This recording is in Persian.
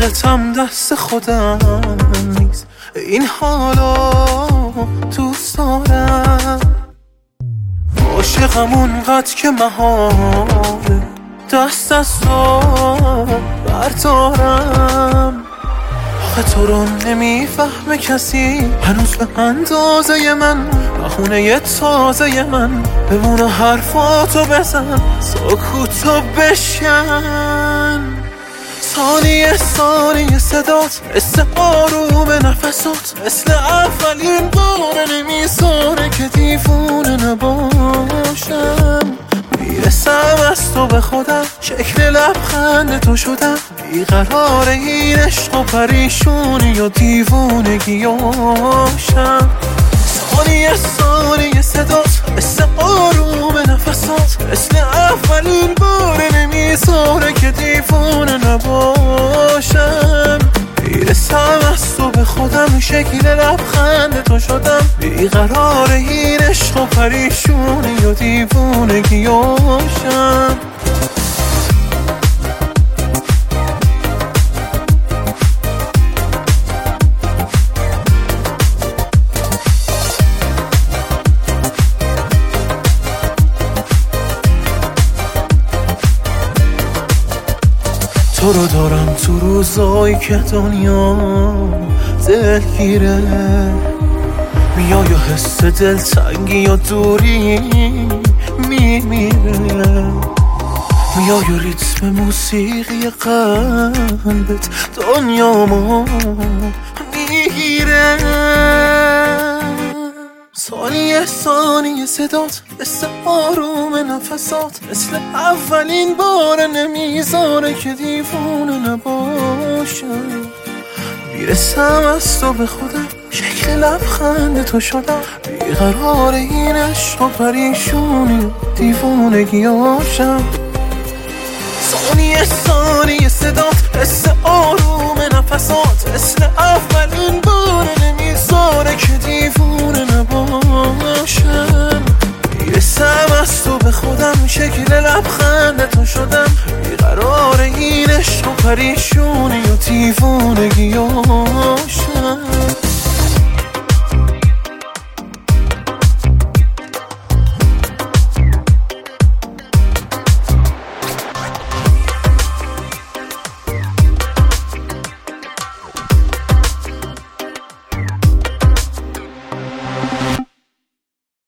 عاشقتم دست خودم نیست، این حالا دوست دارم. عاشقم اونقدر که محاله دست از تو بردارم. آخه تو رو نمیفهمه کسی هنوز به اندازه من، بخونه تازه من بمونه حرفاتو بزن، سکوتو بشکن. ثانیه ثانیه صدات مثل آروم نفسات، مثل اولین بار نمیذاره که دیوونه نباشم. میرسم از تو به خودم، شکل لبخند تو شدم، بیقرار این عشق و پریشونی و دیوونگیاشم. ثانیه ثانیه صدات مثل آروم نفسات، مثل اولین بار نمیذاره که دیوونه نباشم. میرسم از تو به خودم، شکل لبخند تو شدم، بیقرار این عشق و پریشونی و دیوونگیاشم. تو رو دارم تو روزایی که دنیا دلگیره، میای و حس دلتنگی یا دوری میمیره، میای و ریتم موسیقی قلبت دنیامو میگیره. ثانیه ثانیه صدات مثل آروم نفسات، مثل اولین بار نمیذاره که دیوونه نباشم. میرسم از تو به خودم، شکل لبخند تو شدم، بیقرار این عشق و پریشونی و دیوونگیاشم. ثانیه ثانیه صدات مثل آروم نفسات، مثل اولین بار نمیذاره که دیوونه نباشم. میرسم از تو به خودم، شکل لبخند تو شدم، بیقرار این عشق و پریشونی و دیوونگیاشم.